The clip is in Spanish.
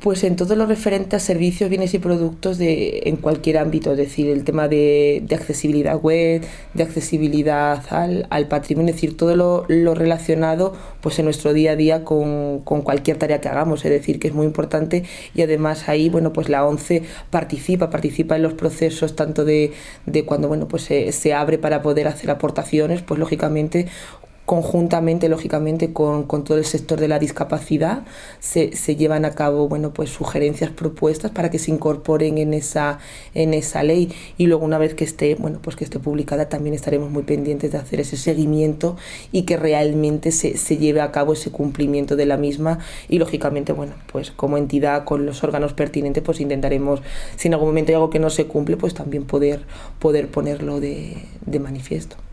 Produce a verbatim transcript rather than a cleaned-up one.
Pues en todo lo referente a servicios, bienes y productos de, en cualquier ámbito, es decir, el tema de, de accesibilidad web, de accesibilidad al, al patrimonio, es decir, todo lo, lo relacionado pues en nuestro día a día con, con cualquier tarea que hagamos, es decir, que es muy importante y además ahí, bueno, pues la ONCE participa, participa en los procesos tanto de, de cuando, bueno, pues se, se abre para poder hacer aportaciones, pues lógicamente conjuntamente, lógicamente, con, con todo el sector de la discapacidad, se, se llevan a cabo, bueno, pues sugerencias, propuestas para que se incorporen en esa, en esa ley y luego una vez que esté, bueno, pues que esté publicada también estaremos muy pendientes de hacer ese seguimiento y que realmente se, se lleve a cabo ese cumplimiento de la misma y lógicamente, bueno, pues como entidad con los órganos pertinentes pues intentaremos, si en algún momento hay algo que no se cumple, pues también poder, poder ponerlo de, de manifiesto.